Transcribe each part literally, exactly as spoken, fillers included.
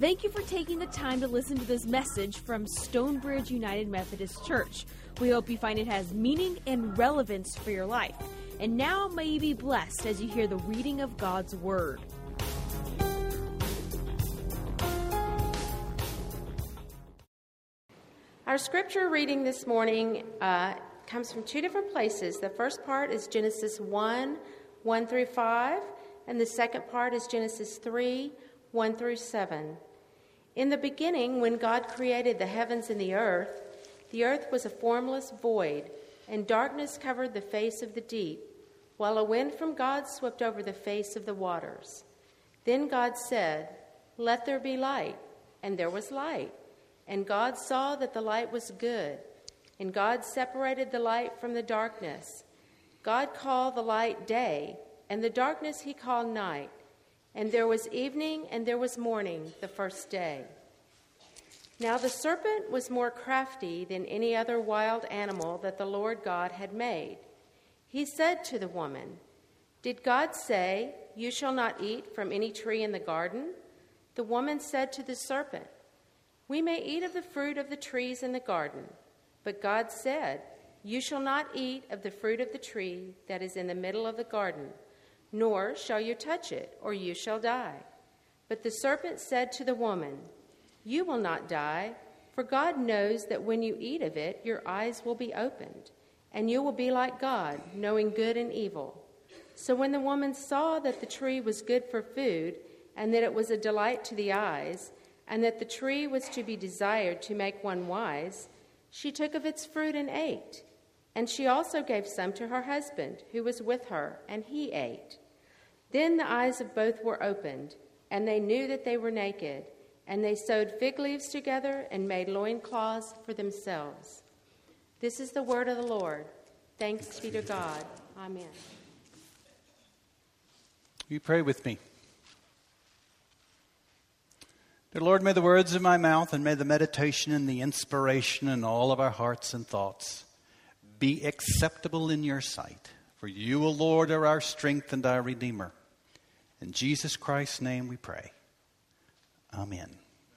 Thank you for taking the time to listen to this message from Stonebridge United Methodist Church. We hope you find it has meaning and relevance for your life. And now may you be blessed as you hear the reading of God's Word. Our scripture reading this morning uh, comes from two different places. The first part is Genesis one, one through five, and the second part is Genesis three, one through seven. In the beginning, when God created the heavens and the earth, the earth was a formless void, and darkness covered the face of the deep, while a wind from God swept over the face of the waters. Then God said, "Let there be light," and there was light. And God saw that the light was good, and God separated the light from the darkness. God called the light day, and the darkness he called night. And there was evening and there was morning the first day. Now the serpent was more crafty than any other wild animal that the Lord God had made. He said to the woman, "Did God say, 'You shall not eat from any tree in the garden?'" The woman said to the serpent, "We may eat of the fruit of the trees in the garden." But God said, "You shall not eat of the fruit of the tree that is in the middle of the garden, nor shall you touch it, or you shall die." But the serpent said to the woman, "You will not die, for God knows that when you eat of it, your eyes will be opened, and you will be like God, knowing good and evil." So when the woman saw that the tree was good for food, and that it was a delight to the eyes, and that the tree was to be desired to make one wise, she took of its fruit and ate. And she also gave some to her husband, who was with her, and he ate. Then the eyes of both were opened, and they knew that they were naked, and they sewed fig leaves together and made loincloths for themselves. This is the word of the Lord. Thanks be to God. Amen. You pray with me. Dear Lord, may the words of my mouth and may the meditation and the inspiration in all of our hearts and thoughts be acceptable in your sight. For you, O Lord, are our strength and our Redeemer. In Jesus Christ's name we pray. Amen.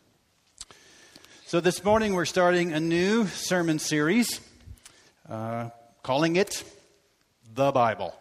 So this morning we're starting a new sermon series, uh, calling it The Bible.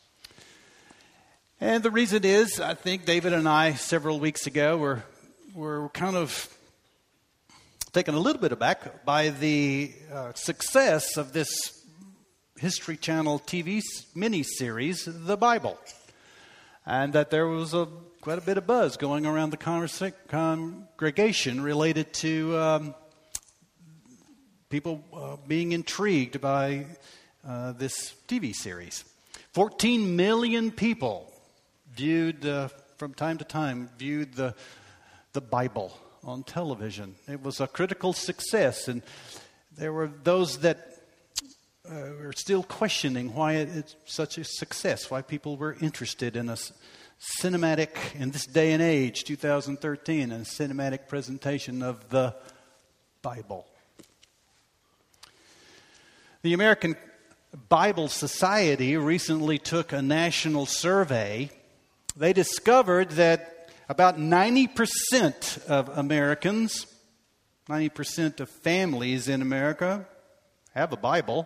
And the reason is, I think David and I, several weeks ago, were, were kind of taken a little bit aback by the uh, success of this History Channel T V mini-series, The Bible. And that there was a quite a bit of buzz going around the conversa- congregation related to um, people uh, being intrigued by uh, this T V series. fourteen million people viewed, uh, from time to time, viewed the, the Bible on television. It was a critical success, and there were those that Uh, we're still questioning why it, it's such a success, why people were interested in a c- cinematic, in this day and age, two thousand thirteen, a cinematic presentation of the Bible. The American Bible Society recently took a national survey. They discovered that about ninety percent of Americans, ninety percent of families in America have a Bible.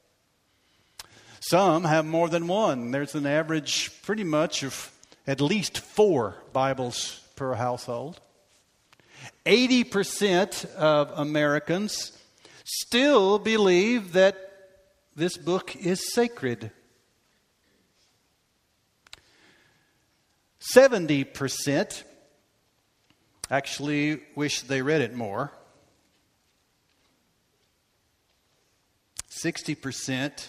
Some have more than one. There's an average pretty much of at least four Bibles per household. eighty percent of Americans still believe that this book is sacred. seventy percent actually wish they read it more. sixty percent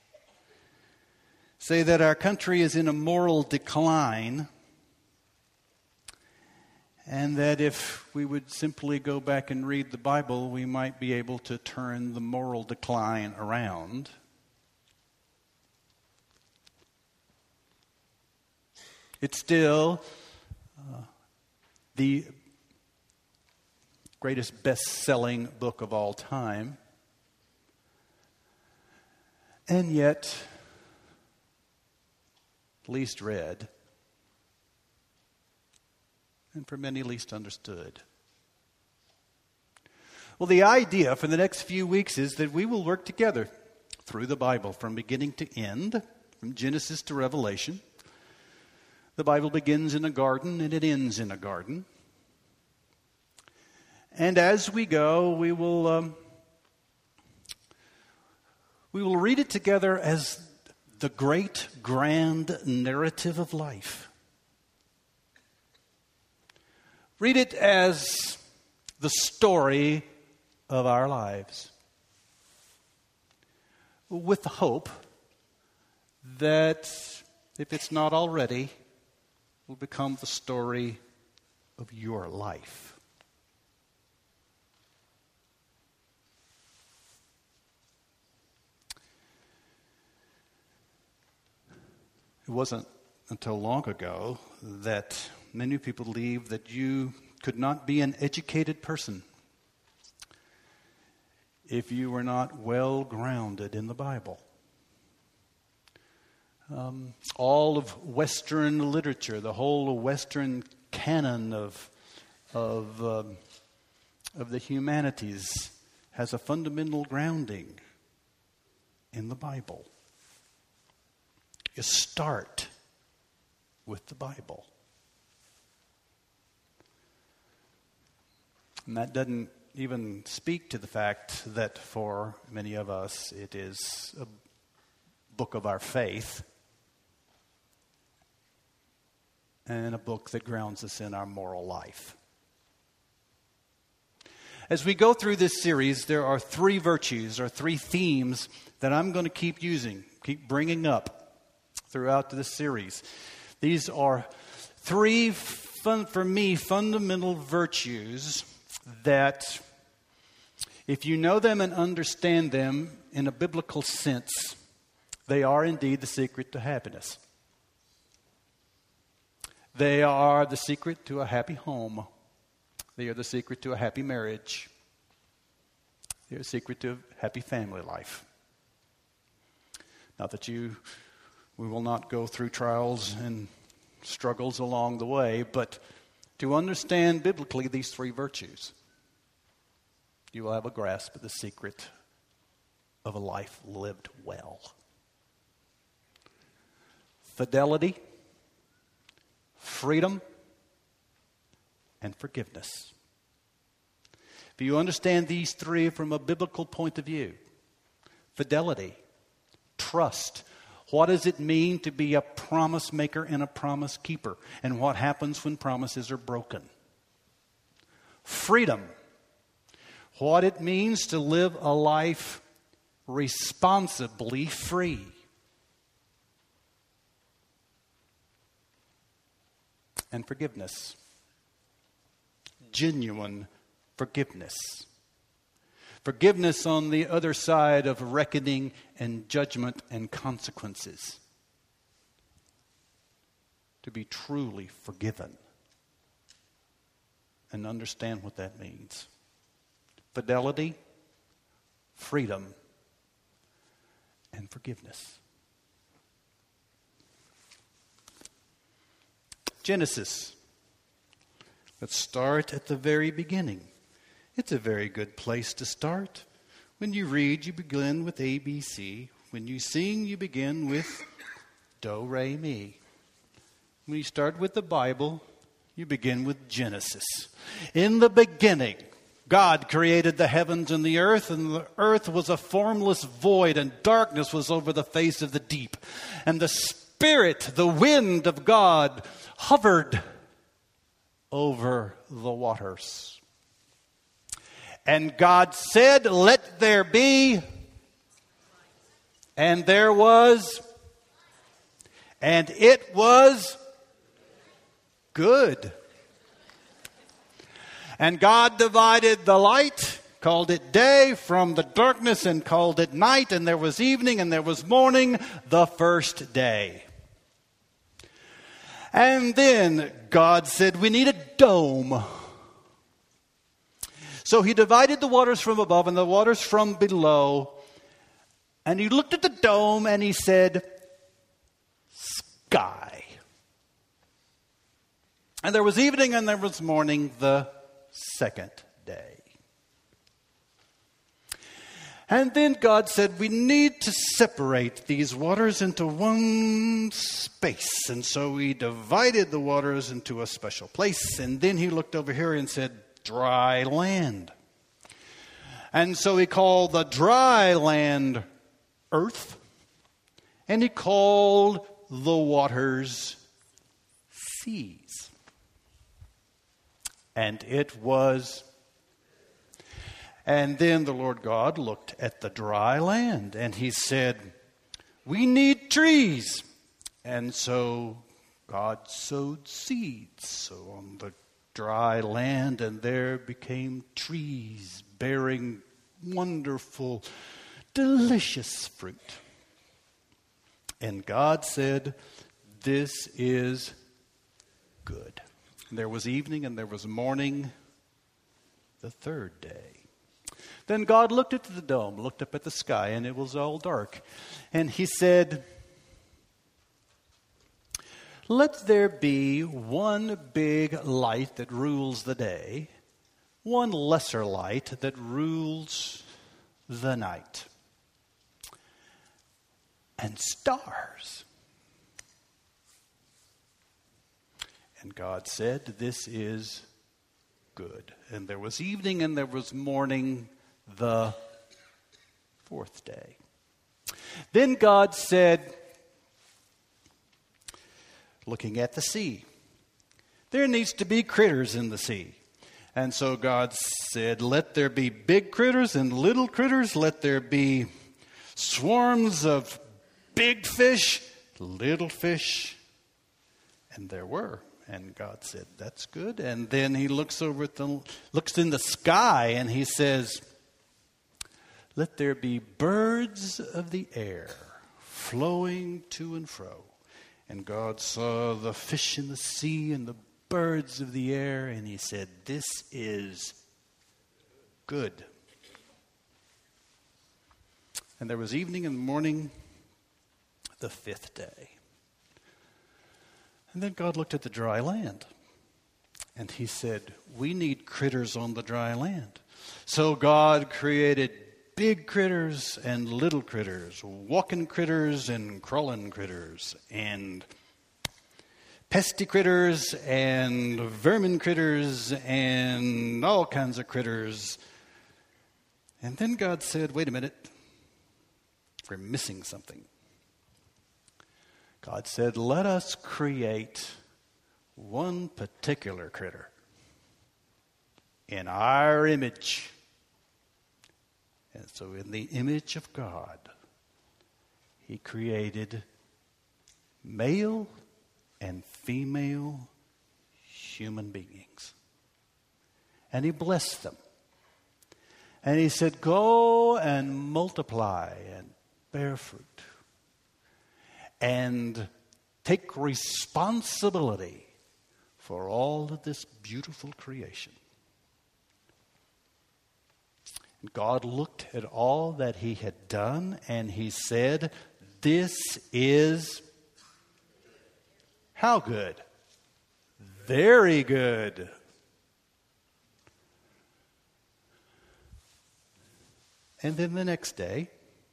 say that our country is in a moral decline, and that if we would simply go back and read the Bible, we might be able to turn the moral decline around. It's still uh, the greatest best-selling book of all time. And yet, least read, and for many least understood. Well, the idea for the next few weeks is that we will work together through the Bible from beginning to end, from Genesis to Revelation. The Bible begins in a garden and it ends in a garden. And as we go, we will um, we will read it together as the great, grand narrative of life. Read it as the story of our lives, with the hope that, if it's not already, will become the story of your life. It wasn't until long ago that many people believed that you could not be an educated person if you were not well grounded in the Bible. Um, all of Western literature, the whole Western canon of of um, of the humanities, has a fundamental grounding in the Bible. You start with the Bible. And that doesn't even speak to the fact that for many of us it is a book of our faith and a book that grounds us in our moral life. As we go through this series, there are three virtues or three themes that I'm going to keep using, keep bringing up throughout this series. These are three, fun, for me, fundamental virtues that, if you know them and understand them in a biblical sense, they are indeed the secret to happiness. They are the secret to a happy home. They are the secret to a happy marriage. They are the secret to a happy family life. Not that you... We will not go through trials and struggles along the way, but to understand biblically these three virtues, you will have a grasp of the secret of a life lived well. Fidelity, freedom, and forgiveness. If you understand these three from a biblical point of view, fidelity, trust. What does it mean to be a promise maker and a promise keeper? And what happens when promises are broken? Freedom. What it means to live a life responsibly free. And forgiveness. Genuine forgiveness. Forgiveness on the other side of reckoning and judgment and consequences. To be truly forgiven. And understand what that means. Fidelity, freedom, and forgiveness. Genesis. Let's start at the very beginning. It's a very good place to start. When you read, you begin with A B C. When you sing, you begin with Do, Re, Mi. When you start with the Bible, you begin with Genesis. In the beginning, God created the heavens and the earth, and the earth was a formless void, and darkness was over the face of the deep. And the Spirit, the wind of God, hovered over the waters. And God said, "Let there be." And there was. And it was good. And God divided the light, called it day, from the darkness, and called it night. And there was evening and there was morning, the first day. And then God said, we need a dome. So he divided the waters from above and the waters from below. And he looked at the dome and he said, sky. And there was evening and there was morning, the second day. And then God said, we need to separate these waters into one space. And so he divided the waters into a special place. And then he looked over here and said, dry land. And so he called the dry land earth. And he called the waters seas. And it was. And then the Lord God looked at the dry land, and he said, we need trees. And so God sowed seeds so on the dry land, and there became trees bearing wonderful, delicious fruit. And God said, this is good. And there was evening and there was morning the third day. Then God looked at the dome, looked up at the sky, and it was all dark. And he said, let there be one big light that rules the day, one lesser light that rules the night, and stars. And God said, this is good. And there was evening and there was morning the fourth day. Then God said, looking at the sea, there needs to be critters in the sea. And so God said, let there be big critters and little critters. Let there be swarms of big fish, little fish. And there were. And God said, that's good. And then he looks over at the, looks in the sky and he says, let there be birds of the air flowing to and fro. And God saw the fish in the sea and the birds of the air, and he said, this is good. And there was evening and morning the fifth day. And then God looked at the dry land, and he said, we need critters on the dry land. So God created big critters and little critters, walking critters and crawling critters, and pesty critters and vermin critters and all kinds of critters. And then God said, wait a minute, we're missing something. God said, let us create one particular critter in our image. And so in the image of God, he created male and female human beings. And he blessed them. And he said, go and multiply and bear fruit. And take responsibility for all of this beautiful creation. And God looked at all that he had done, and he said, this is how good? Very good. And then the next day,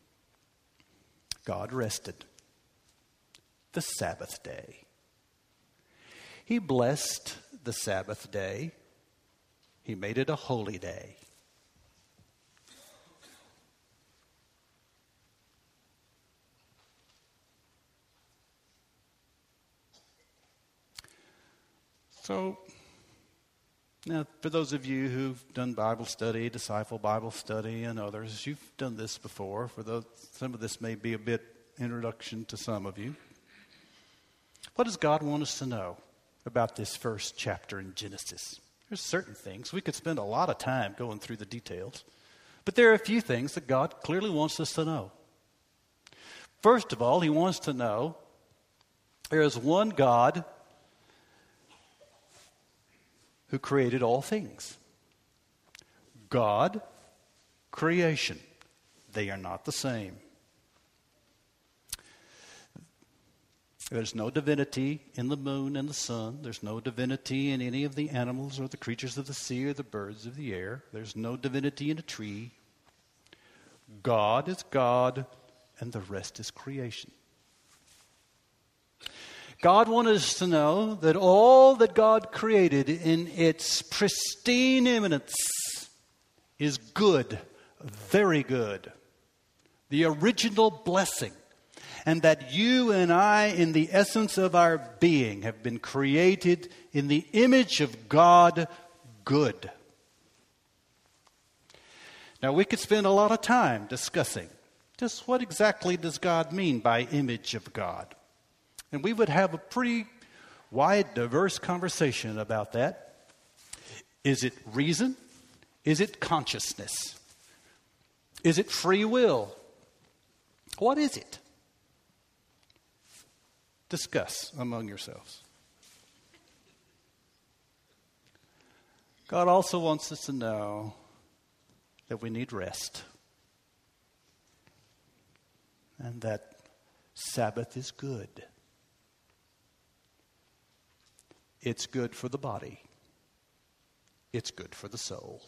God rested. The Sabbath day. He blessed the Sabbath day. He made it a holy day. So, now for those of you who've done Bible study, Disciple Bible Study, and others, you've done this before. For those, some of this may be a bit introduction to some of you. What does God want us to know about this first chapter in Genesis? There's certain things. We could spend a lot of time going through the details. But there are a few things that God clearly wants us to know. First of all, he wants to know there is one God who created all things. God, creation. They are not the same. There's no divinity in the moon and the sun. There's no divinity in any of the animals or the creatures of the sea or the birds of the air. There's no divinity in a tree. God is God, and the rest is creation. God wanted us to know that all that God created in its pristine immanence is good, very good, the original blessing, and that you and I, in the essence of our being, have been created in the image of God, good. Now, we could spend a lot of time discussing just what exactly does God mean by image of God. And we would have a pretty wide, diverse conversation about that. Is it reason? Is it consciousness? Is it free will? What is it? Discuss among yourselves. God also wants us to know that we need rest. And that Sabbath is good. It's good for the body. It's good for the soul.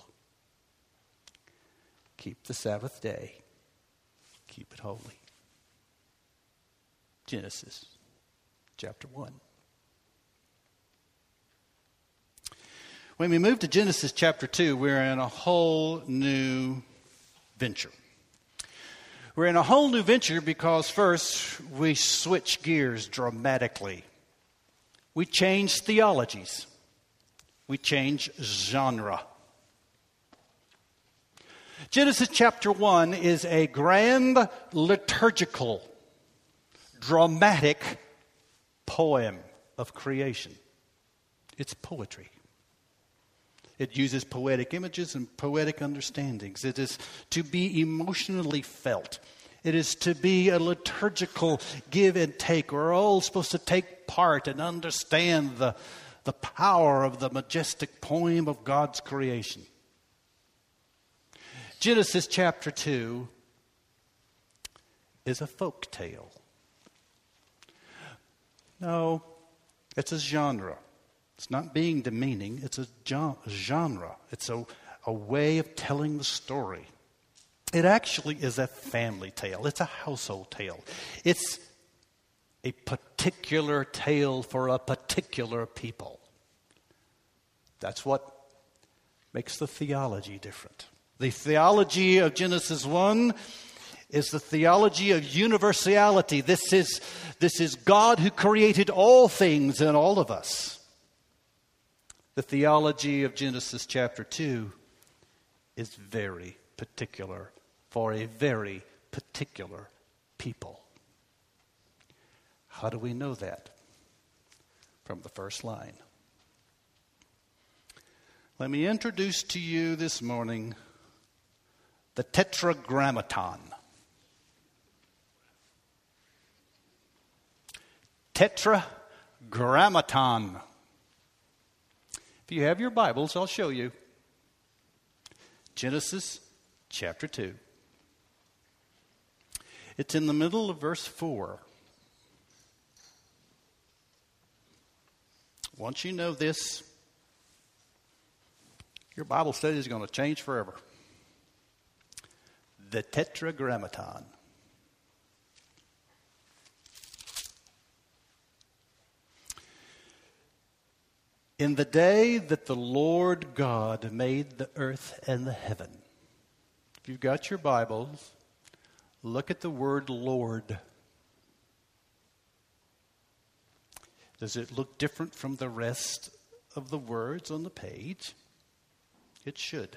Keep the Sabbath day. Keep it holy. Genesis chapter one. When we move to Genesis chapter two, we're in a whole new venture. We're in a whole new venture because first we switch gears dramatically. We change theologies. We change genre. Genesis chapter one is a grand liturgical, dramatic poem of creation. It's poetry. It uses poetic images and poetic understandings. It is to be emotionally felt. It is to be a liturgical give and take. We're all supposed to take part and understand the, the power of the majestic poem of God's creation. Genesis chapter two is a folk tale. No, it's a genre. It's not being demeaning. It's a genre. It's a, a way of telling the story. It actually is a family tale. It's a household tale. It's a particular tale for a particular people. That's what makes the theology different. The theology of Genesis one is the theology of universality. This is, this is God who created all things and all of us. The theology of Genesis chapter two is very particular for a very particular people. How do we know that? From the first line. Let me introduce to you this morning the Tetragrammaton. Tetragrammaton. If you have your Bibles, I'll show you. Genesis chapter two. It's in the middle of verse four. Once you know this, your Bible study is going to change forever. The Tetragrammaton. In the day that the Lord God made the earth and the heaven. If you've got your Bibles, look at the word Lord. Does it look different from the rest of the words on the page? It should.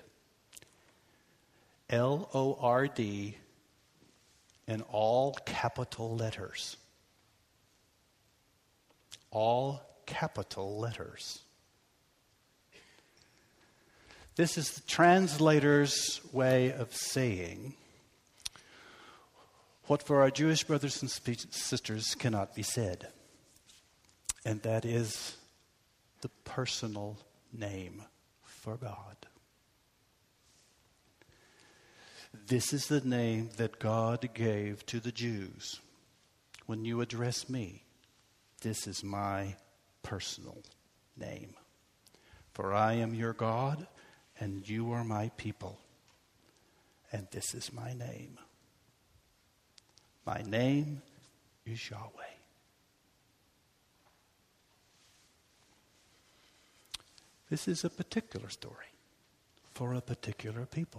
L O R D in all capital letters. All capital letters. This is the translator's way of saying what for our Jewish brothers and sisters cannot be said. And that is the personal name for God. This is the name that God gave to the Jews. When you address me, this is my personal name. For I am your God, and you are my people. and this is my name. My name is Yahweh. This is a particular story for a particular people.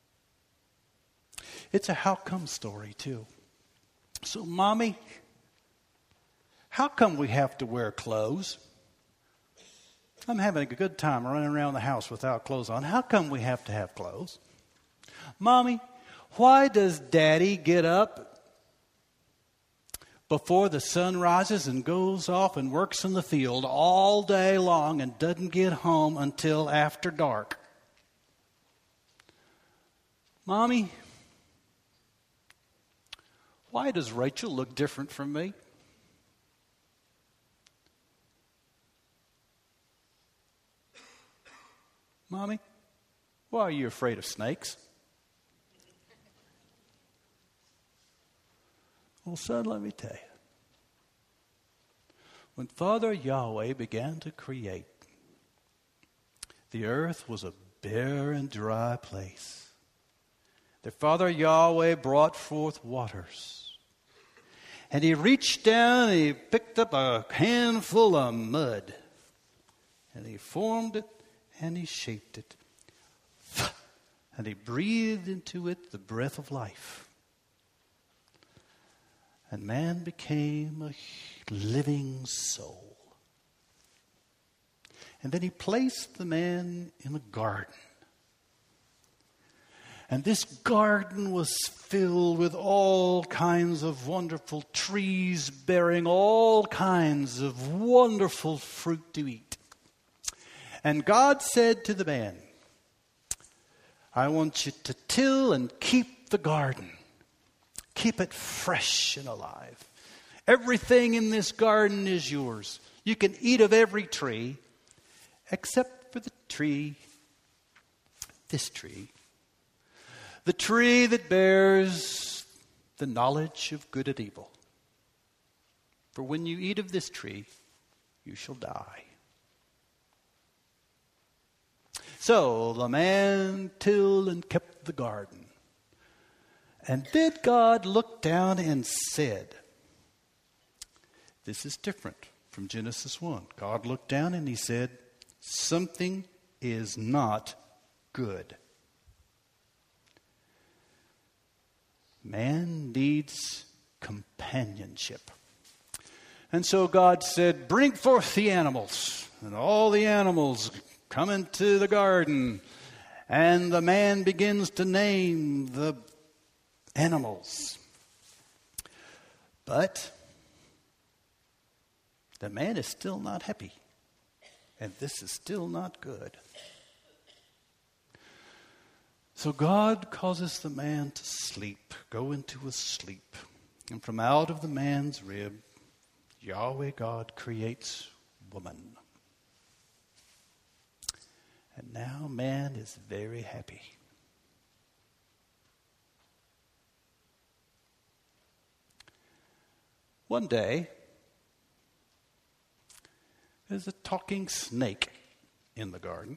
It's a how come story, too. So, Mommy, how come we have to wear clothes? I'm having a good time running around the house without clothes on. How come we have to have clothes? Mommy, why does Daddy get up before the sun rises and goes off and works in the field all day long and doesn't get home until after dark? Mommy, why does Rachel look different from me? Mommy, why are you afraid of snakes? Well, son, let me tell you. When Father Yahweh began to create, the earth was a bare and dry place. The Father Yahweh brought forth waters. And he reached down and he picked up a handful of mud. And he formed it and he shaped it. And he breathed into it the breath of life. And man became a living soul. And then he placed the man in a garden. And this garden was filled with all kinds of wonderful trees bearing all kinds of wonderful fruit to eat. And God said to the man, I want you to till and keep the garden. Keep it fresh and alive. Everything in this garden is yours. You can eat of every tree except for the tree, this tree. The tree that bears the knowledge of good and evil. For when you eat of this tree, you shall die. So the man tilled and kept the garden. And then God looked down and said, this is different from Genesis one. God looked down and he said, something is not good. Man needs companionship. And so God said, bring forth the animals. And all the animals come into the garden. And the man begins to name the animals. But the man is still not happy. And this is still not good. So God causes the man to sleep, go into a sleep. And from out of the man's rib, Yahweh God creates woman. And now man is very happy. One day, there's a talking snake in the garden.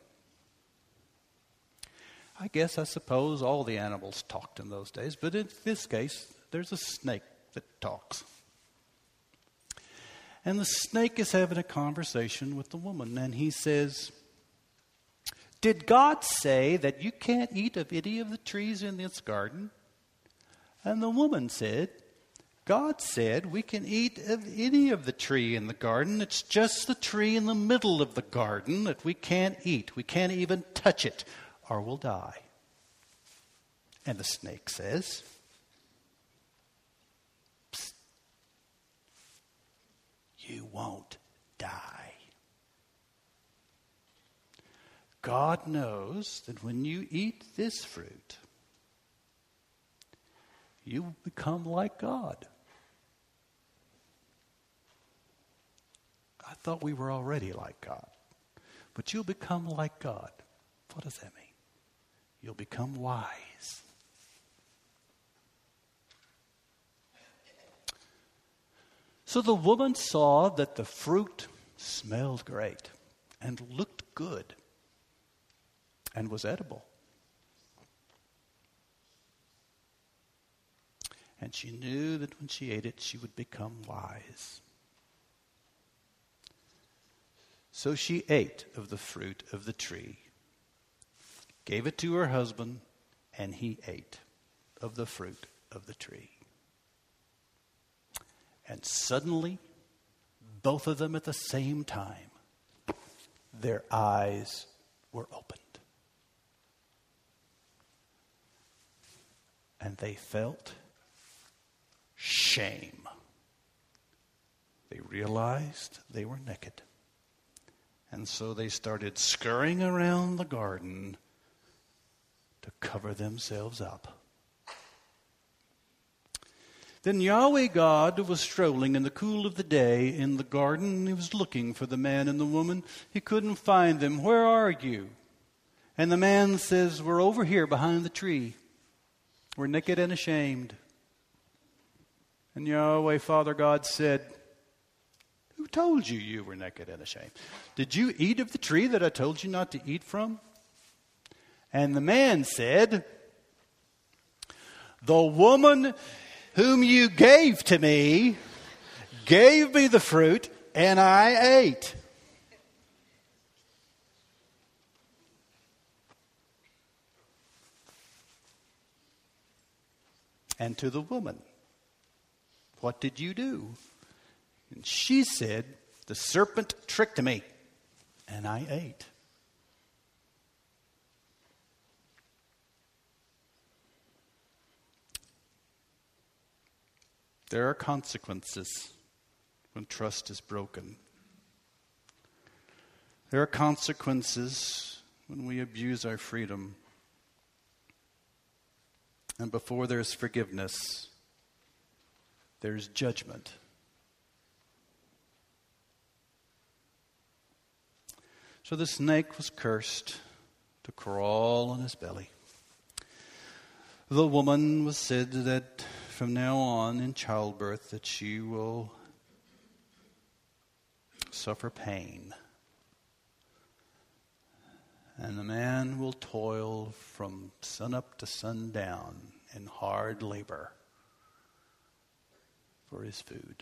I guess, I suppose, all the animals talked in those days, but in this case, there's a snake that talks. And the snake is having a conversation with the woman, and he says, did God say that you can't eat of any of the trees in this garden? And the woman said, God said we can eat of any of the tree in the garden. It's just the tree in the middle of the garden that we can't eat. We can't even touch it, or we'll die. And the snake says, psst, you won't die. God knows that when you eat this fruit, you will become like God. I thought we were already like God. But you'll become like God. What does that mean? You'll become wise. So the woman saw that the fruit smelled great and looked good and was edible. And she knew that when she ate it, she would become wise. So she ate of the fruit of the tree, gave it to her husband, and he ate of the fruit of the tree. And suddenly, both of them at the same time, their eyes were opened. And they felt shame. They realized they were naked. And so they started scurrying around the garden to cover themselves up. Then Yahweh God was strolling in the cool of the day in the garden. He was looking for the man and the woman. He couldn't find them. Where are you? And the man says, we're over here behind the tree. We're naked and ashamed. And Yahweh Father God said, who told you you were naked and ashamed? Did you eat of the tree that I told you not to eat from? And the man said, the woman whom you gave to me gave me the fruit, and I ate. And to the woman, what did you do? And she said, the serpent tricked me, and I ate. There are consequences when trust is broken. There are consequences when we abuse our freedom. And before there's forgiveness, there's judgment. So the snake was cursed to crawl on his belly. The woman was said that from now on in childbirth that she will suffer pain. And the man will toil from sunup to sundown in hard labor for his food.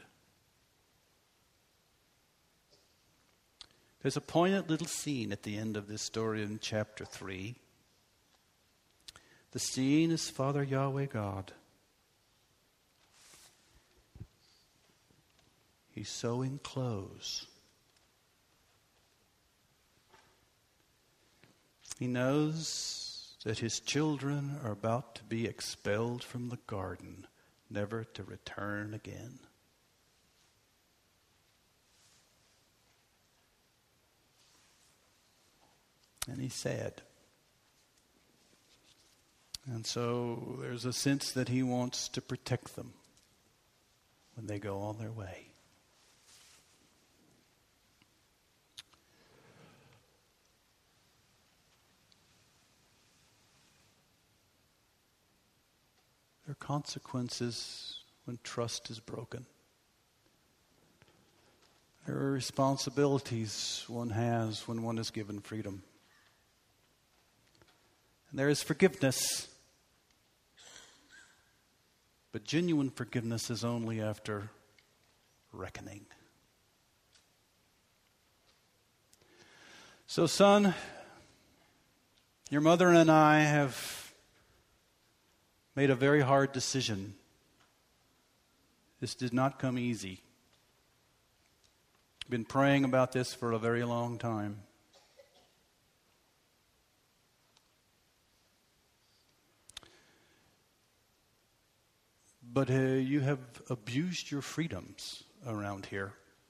There's a poignant little scene at the end of this story in chapter three. The scene is Father Yahweh God. He's sewing clothes. He knows that his children are about to be expelled from the garden, never to return again. And he's sad. And so there's a sense that he wants to protect them when they go on their way. There are consequences when trust is broken. There are responsibilities one has when one is given freedom. And there is forgiveness. But genuine forgiveness is only after reckoning. So, son, your mother and I have made a very hard decision. This did not come easy. I've been praying about this for a very long time. But uh, you have abused your freedoms around here.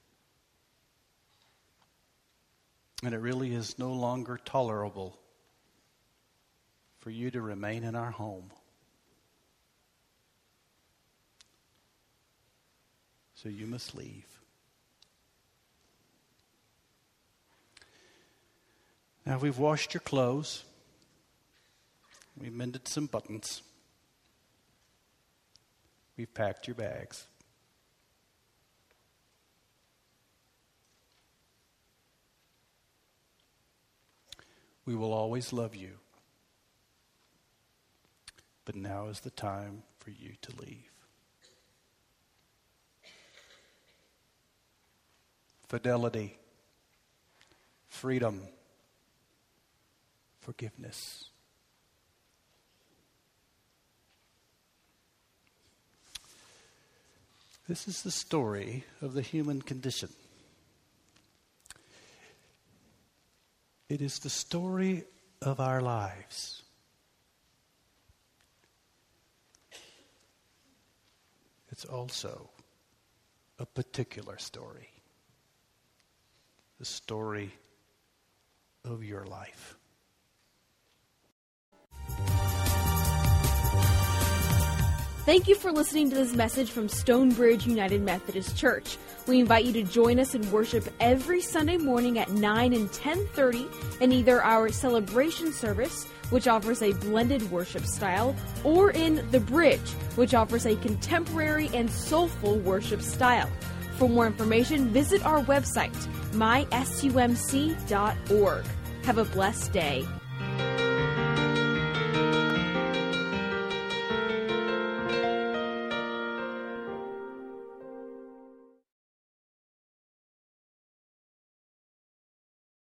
And it really is no longer tolerable for you to remain in our home. So you must leave. Now we've washed your clothes. We've mended some buttons. We've packed your bags. We will always love you. But now is the time for you to leave. fidelity, freedom, forgiveness. This is the story of the human condition. It is the story of our lives. It's also a particular story. The story of your life. Thank you for listening to this message from Stonebridge United Methodist Church. We invite you to join us in worship every Sunday morning at nine and ten thirty in either our celebration service, which offers a blended worship style, or in The Bridge, which offers a contemporary and soulful worship style. For more information, visit our website, my sumc dot org. Have a blessed day.